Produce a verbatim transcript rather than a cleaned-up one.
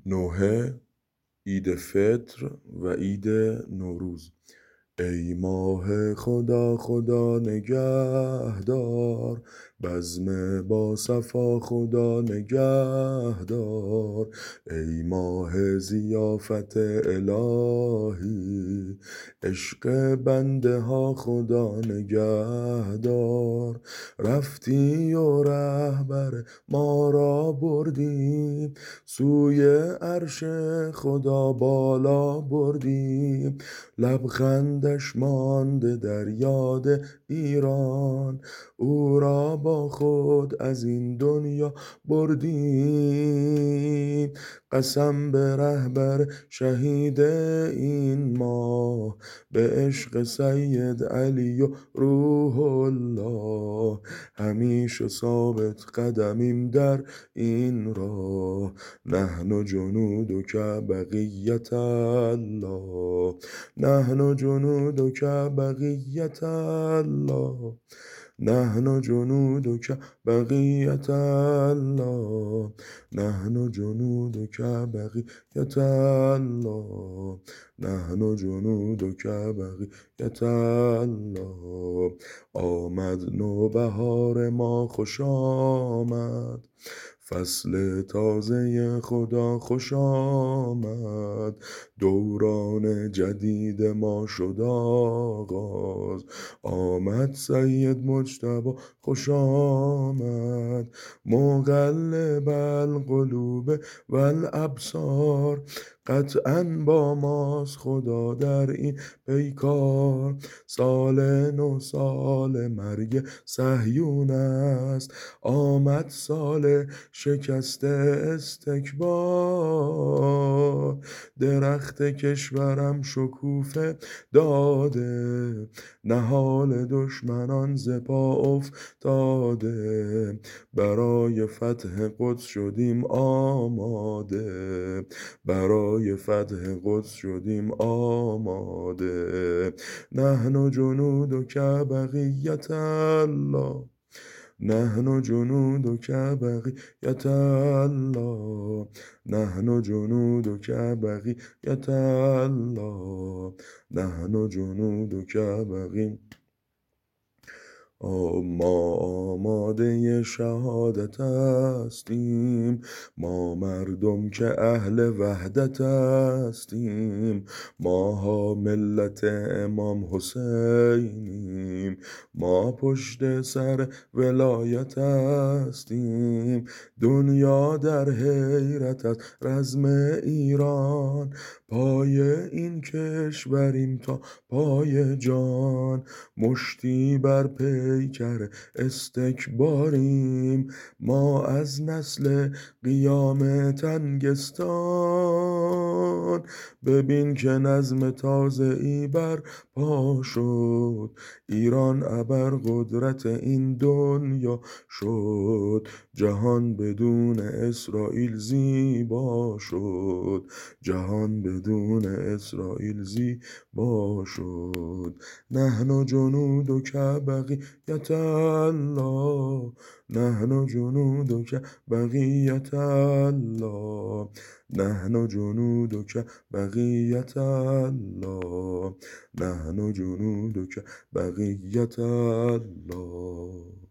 نوحه، عید فطر و عید نوروز. ای ماه خدا خدا نگهدار، بزم با صفا خدا نگهدار. ای ماه ضیافت الهی، عشق بنده ها خدا نگهدار. رفتی و رهبر ما را بردی، سوی عرش خدا بالا بردی. لبخندش مانده در یاد ایران، او را با خود از این دنیا بردیم. قسم به رهبر شهید این ماه، به عشق سید علی و روح الله. همیشه ثابت قدمیم در این راه، نحن جنودک بقیة الله. نحن جنودک بقیة الله. نحن جنودک بقیة الله. نحن جنودک بقیة الله. نحن جنودک بقیة الله. آمد نوبهار ما خوش آمد، فصل تازه خدا خوش آمد. دوران جدید ما شد آغاز، آمد سید مجتبی خوش آمد. مقلب القلوب و الابصار، قطعاً با ماست خدا در این پیکار. سال نو سال مرگ صهیون است، آمد سال شکست استکبار. درخت کشورم شکوفه داده، نهال دشمنان ز پا افتاده. برای فتح قدس شدیم آماده، برای فتح قدس شدیم آماده. نحن جنودک بقیة الله. نحن جنودک بقیة الله. نحن جنودک بقیة الله. نحن جنودک بقیة. ما آماده شهادت هستیم، ما مردم که اهل وحدت هستیم. ماها ملت امام حسینیم، ما پشت سر ولایت هستیم. دنیا در حیرت از رزم ایران، پای این کشوریم تا پای جان. مشتی بر پیکر استکباریم، ما از نسل قیام تنگستان. ببین که نظم تازه ای بر پا شد، ایران ابر قدرت این دنیا شد. جهان بدون اسرائیل زیبا شد، جهان بدون اسرائیل زیبا شد. نحن جنودک بقیة الله. نحن جنودک بقیة الله. نحن جنودک بقیة الله. نحن جنودک بقیة الله.